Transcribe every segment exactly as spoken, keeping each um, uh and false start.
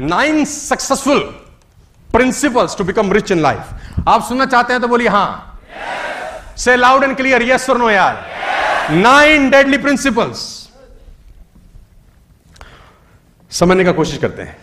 Nine successful principles to become rich in life. आप सुनना चाहते हैं तो बोलिए हां। Say loud and clear yes और नो यार। नाइन डेडली प्रिंसिपल्स समझने का कोशिश करते हैं।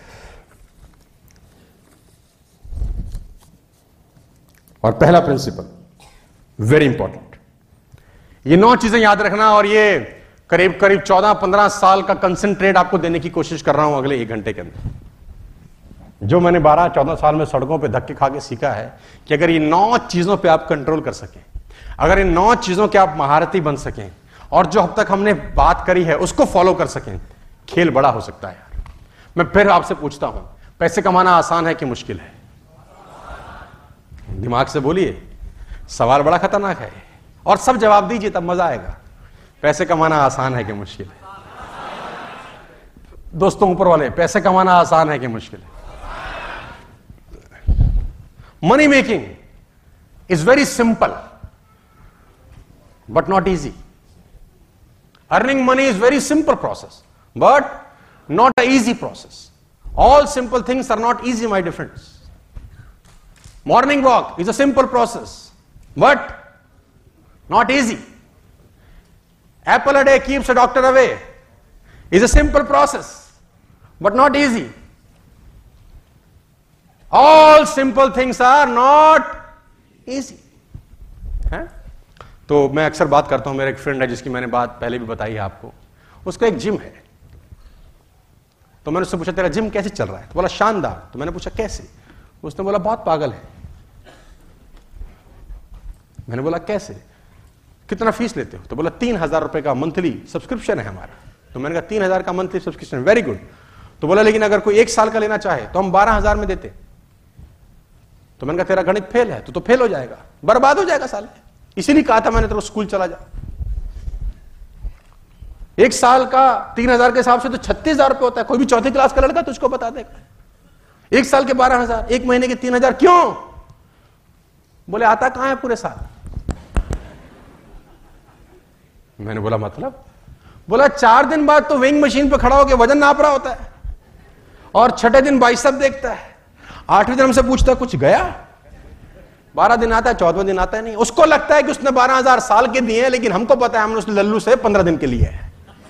और पहला प्रिंसिपल वेरी इंपॉर्टेंट, ये नौ चीजें याद रखना, और ये करीब करीब चौदह पंद्रह साल का कंसंट्रेट आपको देने की कोशिश कर रहा हूं अगले एक घंटे के अंदर। जो मैंने बारह चौदह साल में सड़कों पे धक्के खा के सीखा है कि अगर ये नौ चीजों पे आप कंट्रोल कर सकें, अगर इन नौ चीजों के आप महारथी बन सकें, और जो अब तक हमने बात करी है उसको फॉलो कर सकें, खेल बड़ा हो सकता है यार। मैं फिर आपसे पूछता हूं, पैसे कमाना आसान है कि मुश्किल है? दिमाग से बोलिए, सवाल बड़ा खतरनाक है, और सब जवाब दीजिए तब मजा आएगा। पैसे कमाना आसान है कि मुश्किल है? दोस्तों ऊपर वाले, पैसे कमाना आसान है कि मुश्किल है? Money making is very simple but not easy. Earning money is very simple process but not an easy process. All simple things are not easy, my dear friends. Morning walk is a simple process, but not easy. Apple a day keeps a doctor away is a simple process, but not easy. All simple things are not easy. है? तो मैं अक्सर बात करता हूं, मेरा एक friend है जिसकी मैंने बात पहले भी बताई है आपको, उसका एक जिम है। तो मैंने उससे पूछा तेरा जिम कैसे चल रहा है? तो बोला शानदार। तो मैंने पूछा कैसे? उसने बोला बहुत पागल है। मैंने बोला कैसे? कितना फीस लेते हो? तो बोला तीन हजार रुपए का मंथली सब्सक्रिप्शन है हमारा। तो मैंने कहा तीन हजार का मंथली सब्सक्रिप्शन, वेरी गुड। तो बोला लेकिन अगर कोई एक साल का लेना चाहे तो हम बारह हजार में देते। तो मैंने कहा तेरा गणित फेल है, तो, तो फेल हो जाएगा, बर्बाद हो जाएगा साल। इसीलिए कहा था मैंने तेरे स्कूल चला जा। एक साल का तीन हजार के हिसाब से तो छत्तीस हजार रुपये होता है। कोई भी चौथी क्लास का लड़का तुझको बता देगा। एक साल के बारह हजार, एक महीने के तीन हजार, क्यों? बोले आता कहां है पूरे साल? मैंने बोला मतलब? बोला चार दिन बाद तो वेइंग मशीन पे खड़ा होकर वजन नाप रहा होता है, और छठे दिन बाइसेप देखता है, आठवें दिन हमसे पूछता है कुछ गया? बारह दिन आता है, चौदहवें दिन आता है नहीं। उसको लगता है कि उसने बारह हजार साल के दिए हैं, लेकिन हमको पता है हमने उस लल्लू से पंद्रह दिन के लिए है।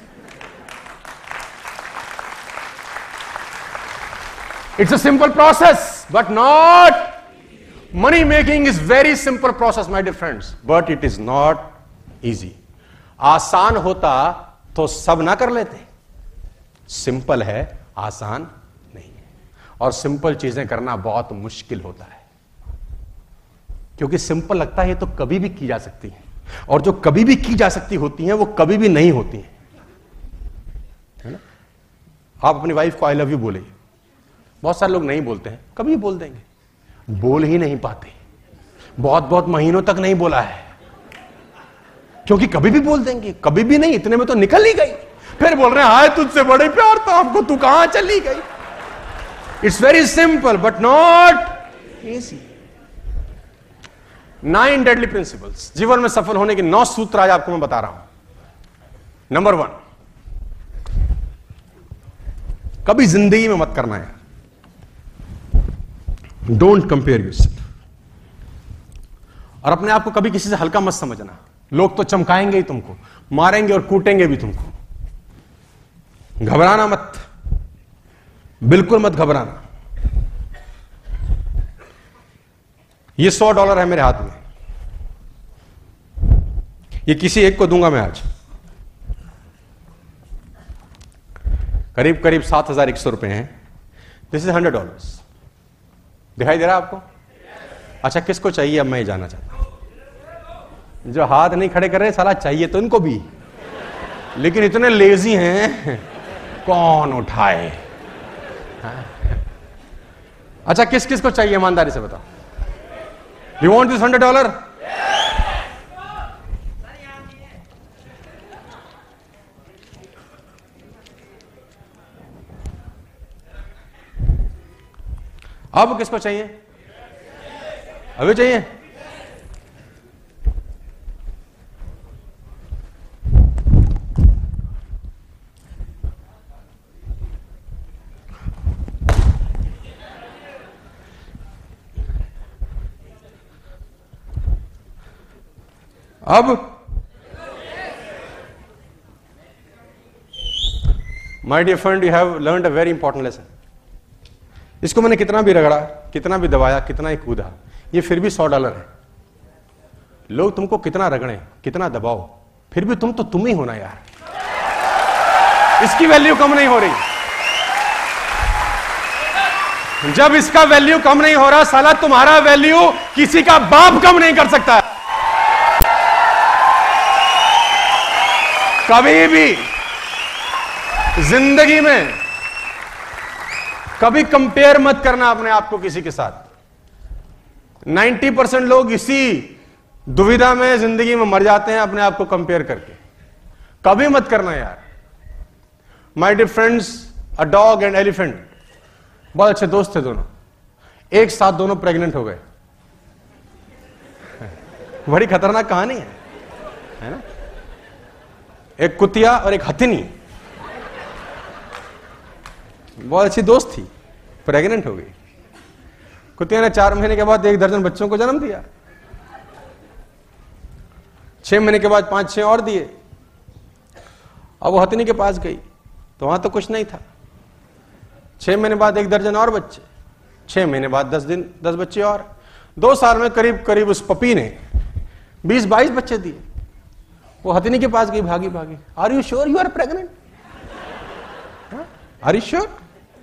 It's a simple process, but not. Money making is very simple process, my dear friends, but it is not easy. आसान होता तो सब ना कर लेते। सिंपल है, आसान नहीं है, और सिंपल चीजें करना बहुत मुश्किल होता है। क्योंकि सिंपल लगता है तो कभी भी की जा सकती है, और जो कभी भी की जा सकती होती हैं वो कभी भी नहीं होती हैं, है ना? आप अपनी वाइफ को आई लव यू बोलिए, बहुत सारे लोग नहीं बोलते हैं, कभी बोल देंगे, बोल ही नहीं पाते, बहुत बहुत महीनों तक नहीं बोला है, क्योंकि कभी भी बोल देंगे, कभी भी नहीं, इतने में तो निकल ही गई, फिर बोल रहे हैं हाय तुझसे बड़े प्यार था हमको, तू कहां चली गई। It's very simple but not easy. Nine deadly principles, जीवन में सफल होने के नौ सूत्र आज आपको मैं बता रहा हूं। नंबर वन, कभी जिंदगी में मत करना है, डोंट कंपेयर योरसेल्फ। और अपने आप को कभी किसी से हल्का मत समझना। लोग तो चमकाएंगे ही तुमको, मारेंगे और कूटेंगे भी तुमको। घबराना मत, बिल्कुल मत घबराना। ये सौ डॉलर है मेरे हाथ में, ये किसी एक को दूंगा मैं आज, करीब करीब सात हजार एक सौ रुपए हैं। This is hundred dollars. दिखाई दे रहा है आपको? अच्छा, किसको चाहिए अब मैं ये जानना चाहता हूं। जो हाथ नहीं खड़े कर रहे, साला चाहिए तो इनको भी, लेकिन इतने लेजी हैं कौन उठाए। अच्छा, किस किस को चाहिए ईमानदारी से बताओ। You want this hundred dollar? अब किसको चाहिए? अभी चाहिए? अब my dear friend, you have learned a very important lesson. इसको मैंने कितना भी रगड़ा, कितना भी दबाया, कितना ही कूदा, ये फिर भी सौ डॉलर है. लोग तुमको कितना रगड़े, कितना दबाओ, फिर भी तुम तो तुम ही होना यार. इसकी वैल्यू कम नहीं हो रही. जब इसका वैल्यू कम नहीं हो रहा, साला तुम्हारा वैल्यू किसी का बाप कम नहीं कर सकता. कभी भी जिंदगी में कभी कंपेयर मत करना अपने आप को किसी के साथ. नब्बे परसेंट लोग इसी दुविधा में जिंदगी में मर जाते हैं, अपने आप को कंपेयर करके. कभी मत करना यार. My dear friends, a dog and elephant बहुत अच्छे दोस्त थे दोनों. एक साथ दोनों प्रेग्नेंट हो गए. बड़ी खतरनाक कहानी है, है ना. एक कुतिया और एक हथिनी, बहुत अच्छी दोस्त थी, प्रेग्नेंट हो गई. कुतिया ने चार महीने के बाद एक दर्जन बच्चों को जन्म दिया. छह महीने के बाद पांच छह और दिए. अब वो हथिनी के पास गई तो वहां तो कुछ नहीं था. छह महीने बाद एक दर्जन और बच्चे, छह महीने बाद दस दिन दस बच्चे और. दो साल में करीब करीब उस पपी ने बीस बाईस बच्चे दिए. वो हथिनी के पास गई भागी भागी. Are you sure you are pregnant? Are you sure?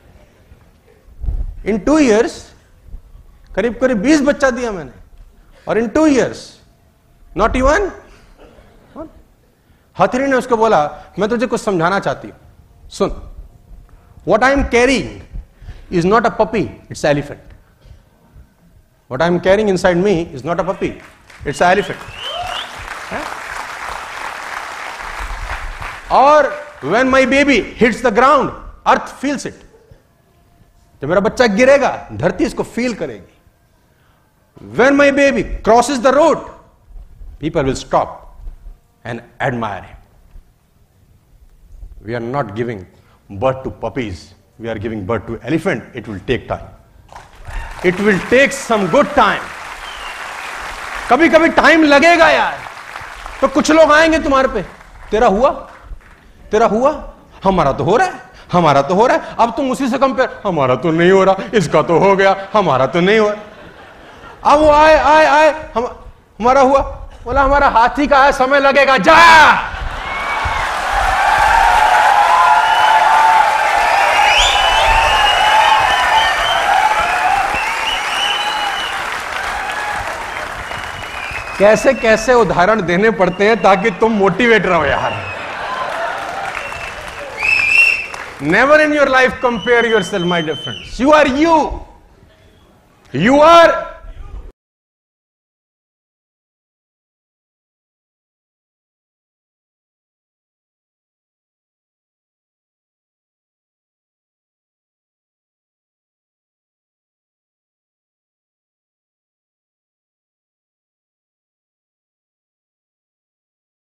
In two years करीब करीब बीस बच्चा दिया मैंने, और in two years not even. हथिनी ने उसको बोला, मैं तुझे कुछ समझाना चाहती हूं, सुन. What I am carrying is not a puppy, it's an elephant. What I am carrying inside me is not a puppy, it's an elephant. है? और when my baby hits the ground, earth feels it. जब मेरा बच्चा गिरेगा, धरती इसको feel करेगी. When my baby crosses the road, people will stop and admire him. We are not giving birth to puppies, we are giving birth to elephant. It will take time, it will take some good time. कभी कभी time लगेगा यार. तो कुछ लोग आएंगे तुम्हारे पे, तेरा हुआ, तेरा हुआ, हमारा तो हो रहा है, हमारा तो हो रहा है. अब तुम उसी से कंपेयर, हमारा तो नहीं हो रहा, इसका तो हो गया, हमारा तो नहीं हो रहा. अब वो आए आए आए हम, हमारा हुआ, बोला हमारा हाथी का है, समय लगेगा, जा. कैसे कैसे उदाहरण देने पड़ते हैं ताकि तुम मोटिवेट रहो यार. Never in your life compare yourself, my dear friends. You are you, you are